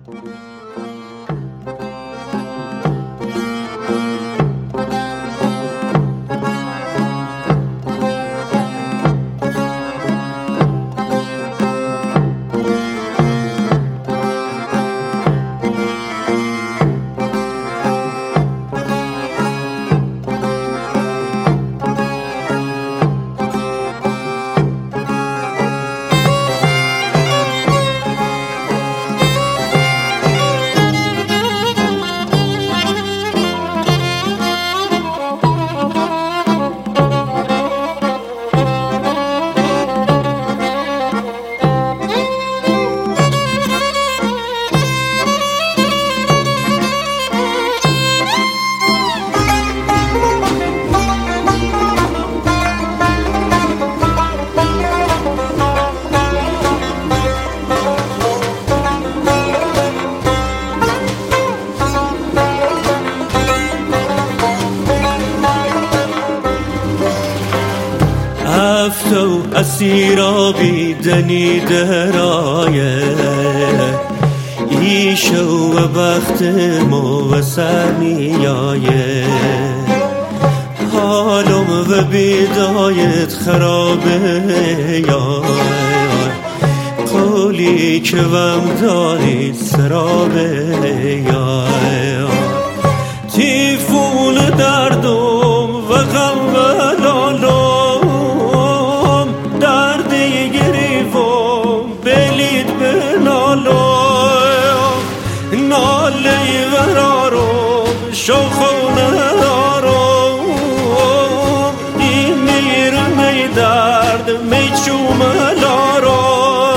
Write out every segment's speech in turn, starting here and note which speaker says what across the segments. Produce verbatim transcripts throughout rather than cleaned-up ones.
Speaker 1: افتو اسیرابی دنی درایه ایشو و بخت مو و سرمیایه حالم و بیدایت خرابه یا قولی که وم داری سرابه یا تیفون دردم و غم و لالم نالی ورارم شوخونه دارم این میر می درد می چومه لارم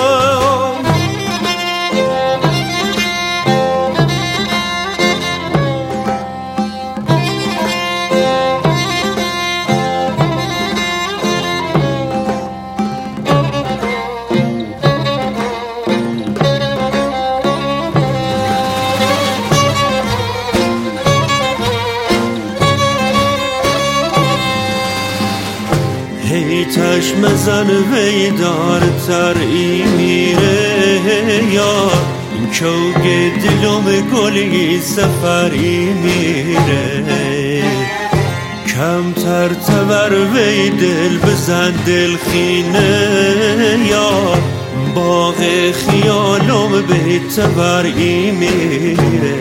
Speaker 1: هی چشم زن ویدار تر ای میره یار چوگ دلم گلی سفری میره کمتر تور وی دل بزن دل خینه یار باغ خیالم به تور ای میره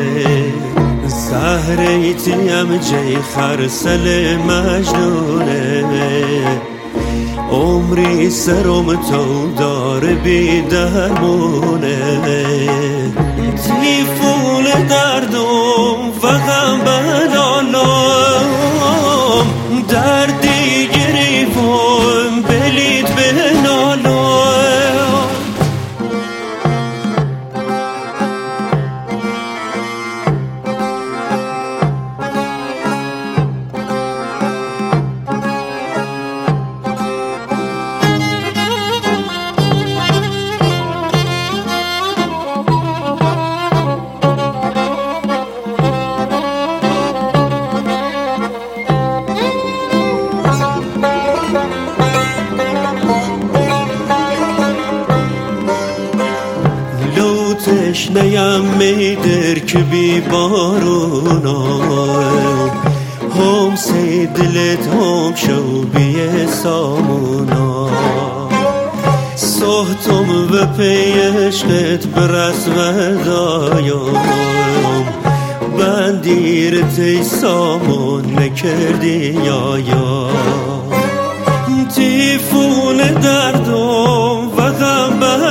Speaker 1: زهریتیم جی خرسل مجنونه عمری سرم تو دار بی درمونه تیفون دردم و غم بلالم دردی گریفم بلید بنالم تشنه‌ام میدر که بی بارونم هم سی دلت هم شو بی سامونا صحتم و پی عشقت برس و دایم بندیر تی سامون نکردی یا یا تیفون دردم و غم